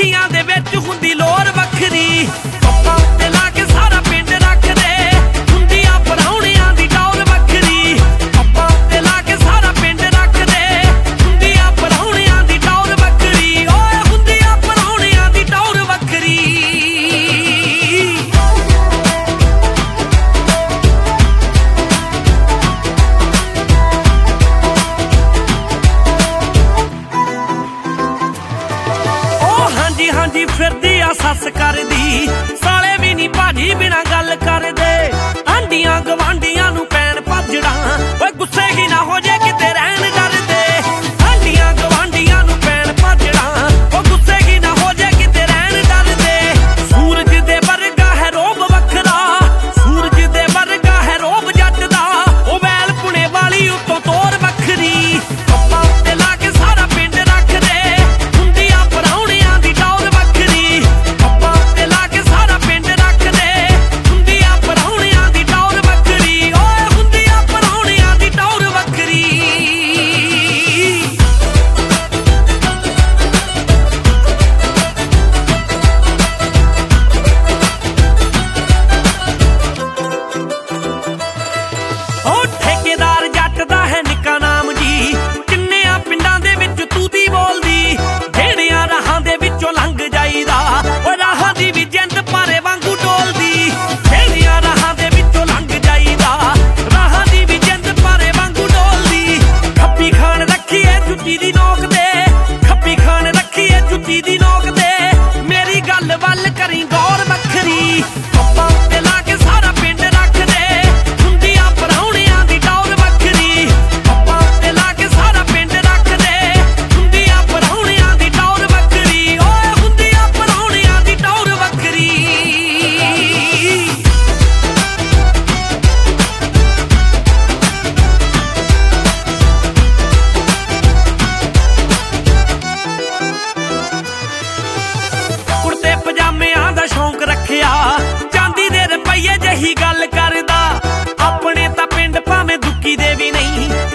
ਕੁੜੀਆਂ ਦੇ ਵਿੱਚ ਹੁੰਦੀ ਲੋਰ ਵੱਖਰੀ। ਪੱਪਾਂ ਉੱਤੇ ਲਾ ਕੇ ਸਾਰਾ ਪਿੰਡ ਰੱਖਦੇ, ਹੁੰਦੀਆਂ ਪਰਾਹੁਣਿਆਂ ਦੀ ਟੌਰ ਵੱਖਰੀ। ਪੱਪਾਂ ਉੱਤੇ ਲਾ ਕੇ ਸਾਰਾ ਪਿੰਡ ਰੱਖਦੇ, ਹੁੰਦੀਆਂ ਪਰਾਹੁਣਿਆਂ ਦੀ ਟੌਰ ਵੱਖਰੀ। ਓਏ ਹੁੰਦੀਆਂ ਪਰਾਹੁਣਿਆਂ ਦੀ ਟੌਰ ਵੱਖਰੀ। ਹਾਂਜੀ ਹਾਂਜੀ ਫਿਰਦੀ ਆ ਸੱਸ ਕਰਦੀ, ਸਾਲੇ ਵੀ ਨੀ ਭਾਜੀ ਬਿਨਾਂ ਗੱਲ ਕਰਦੇ। ਆਂਢੀਆਂ ਗਵਾਂਢੀਆਂ ਨੂੰ ਪੈਣ ਭੱਜਣਾ, ਓਏ ਗੁੱਸੇ ਹੀ ਨਾ ਹੋ ਜੇ ਕਿਤੇ ਰਹਿਣ ਡਰਦੇ। ਆਂਢੀਆਂ ਗਵਾਂਢੀਆਂ ਨੂੰ ਪੈਣ ਭੱਜਣਾ, ਓ ਗੁੱਸੇ ਹੀ ਨਾ ਹੋ ਜੇ ਕਿਤੇ ਰਹਿਣ ਡਰਦੇ। ਸੂਰਜ ਦੇ ਵਰਗਾ ਹੈ ਰੋਬ ਵੱਖਰਾ, ਸੂਰਜ ਦੇ ਵਰਗਾ ਹੈ ਰੋਬ ਜੱਟ ਦਾ। ਉਹ ਵੈਲ ਪੁਣੇ ਵਾਲੀ ਉੱਤੋਂ ਤੋਰ ਵੱਖਰੀ। ਪੱਪਾਂ ਉੱਤੇ ਲਾ ਕੇ ਸਾਰਾ ਪਿੰਡ ਰੱਖਦੇ, ਹੁੰਦੀਆਂ ਪਰਾਹੁਣਿਆਂ ਦੀ ਟੌਰ ਵੱਖਰੀ। ਪੱਪਾਂ ਉੱਤੇ ਲਾ ਕੇ ਸਾਰਾ ਪਿੰਡ ਰੱਖਦੇ, ਹੁੰਦੀਆਂ ਪਰਾਹੁਣਿਆਂ ਦੀ ਟੌਰ ਵੱਖਰੀ। ਓਏ ਹੁੰਦੀਆਂ ਪਰਾਹੁਣਿਆਂ ਦੀ ਟੌਰ ਵੱਖਰੀ। ਉਹ ਠੇਕੇਦਾਰ ਜੱਟ ਦਾ ਹੈ ਨਿੱਕਾ ਨਾਮ ਜੀ, ਕਿੰਨਿਆਂ ਪਿੰਡਾਂ ਦੇ ਵਿੱਚ ਤੂਤੀ ਬੋਲਦੀ। ਢੇੜਿਆਂ ਰਾਹਾਂ ਦੇ ਵਿੱਚੋਂ ਲੰਘ ਜਾਈਦਾ, ਓਏ ਰਾਹਾਂ ਦੀ ਵੀ ਜਿੰਦ ਭਾਰੇ ਵਾਂਗੂ ਡੋਲਦੀ। ਢੇੜਿਆਂ ਰਾਹਾਂ ਦੇ ਵਿੱਚੋਂ ਲੰਘ ਜਾਈਦਾ, ਰਾਹਾਂ ਦੀ ਵੀ ਜਿੰਦ ਭਾਰੇ ਵਾਂਗੂ ਡੋਲਦੀ। ਖੱਪੀ ਖਾਨ ਰੱਖੀਏ ਜੁੱਤੀ ਦੀ ਨੋਕ ਤੇ, ਖੱਪੀ ਖਾਨ ਰੱਖੀਏ ਜੁੱਤੀ ਦੀ ਨੋਕ ਤੇ। ਮੇਰੀ ਗੱਲ ਵੱਲ ਕਰੀ ਗੌਰ ਵੱਖਰੀ। ਪੱਪਾਂ ਉੱਤੇ ਲਾ ਕੇ ਸਾਰਾ ਪਿੰਡ ਰੱਖਦੇ, ਹੁੰਦੀਆਂ ਪਰਾਹੁਣਿਆਂ ਦੀ ਟੌਰ ਵੱਖਰੀ। ਪੱਪਾਂ ਉੱਤੇ ਲਾ ਕੇ ਸਾਰਾ ਪਿੰਡ ਰੱਖਦੇ, ਹੁੰਦੀਆਂ ਪਰਾਹੁਣਿਆਂ ਦੀ ਟੌਰ ਵੱਖਰੀ। ਓਏ ਹੁੰਦੀਆਂ ਪਰਾਹੁਣਿਆਂ ਦੀ ਟੌਰ ਵੱਖਰੀ। ਕੁੜਤੇ ਪਜਾਮਿਆਂ ਦਾ ਸ਼ੌਂਕ ਰੱਖਿਆ, ਚਾਂਦੀ ਦੇ ਰੁਪਈਏ ਜਿਹੀ ਗੱਲ ਕਰਦਾ। ਆਪਣੇ ਤਾਂ ਪਿੰਡ ਭਾਵੇਂ ਦੁੱਕੀ ਦੇ ਵੀ ਨਹੀਂ,